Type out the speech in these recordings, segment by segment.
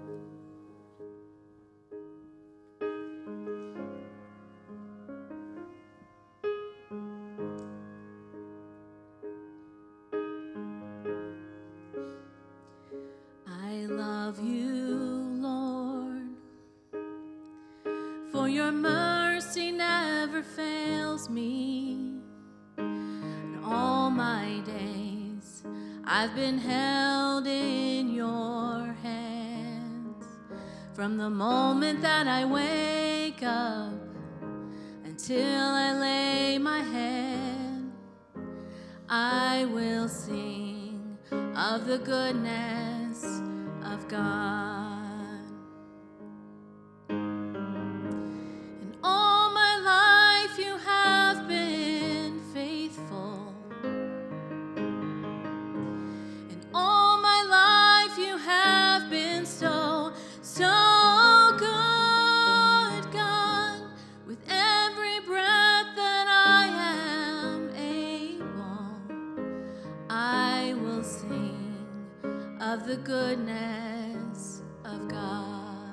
I love you, Lord, for your mercy never fails me. In all my days, I've been held in your hands. From the moment that I wake up until I lay my head, I will sing of the goodness of God. In all my life you have been faithful. In all my life you have been so, so good, God. With every breath that I am able, I will sing of the goodness of God.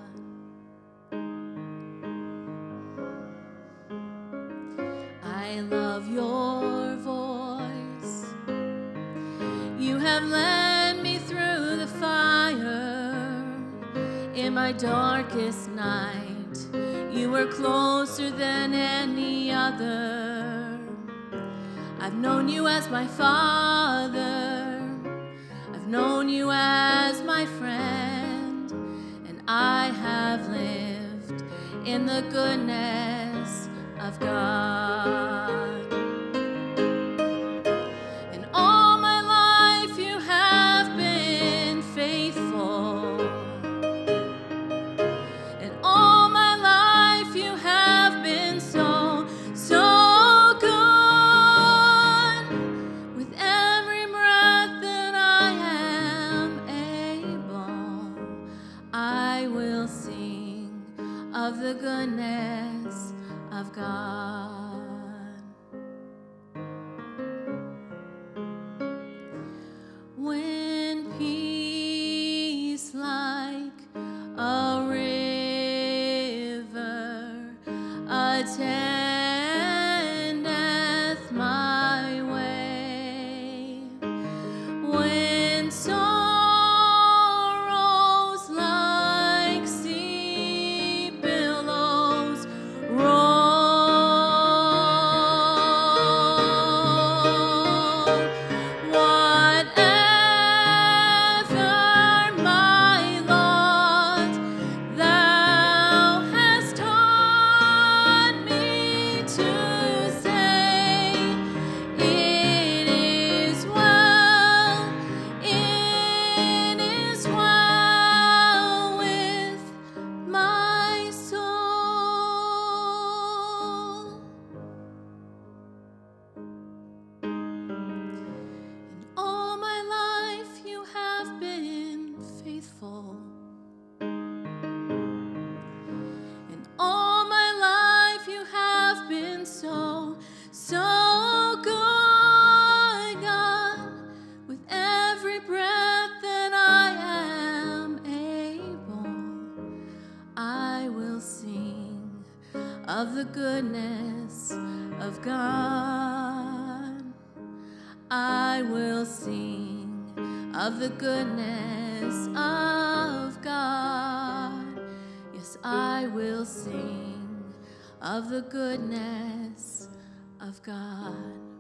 I love your voice. You have led me through the fire. In my darkest night, you were closer than any other. I've known you as my Father. I've known you as my friend, and I have lived in the goodness of God. In all my life you have been faithful. In all my life you have been so, so good. With every breath that I am able, I will sing of the goodness of God. When peace like a river attendeth my way, when sorrows like sea billows roll, whatever my lot, thou hast taught me to say, it is well with my soul. In all my life you have been faithful. In all my life you have been so, so good, God. With every breath that I am able, I will sing of the goodness of God. I will sing of the goodness of God. Yes, I will sing of the goodness of God.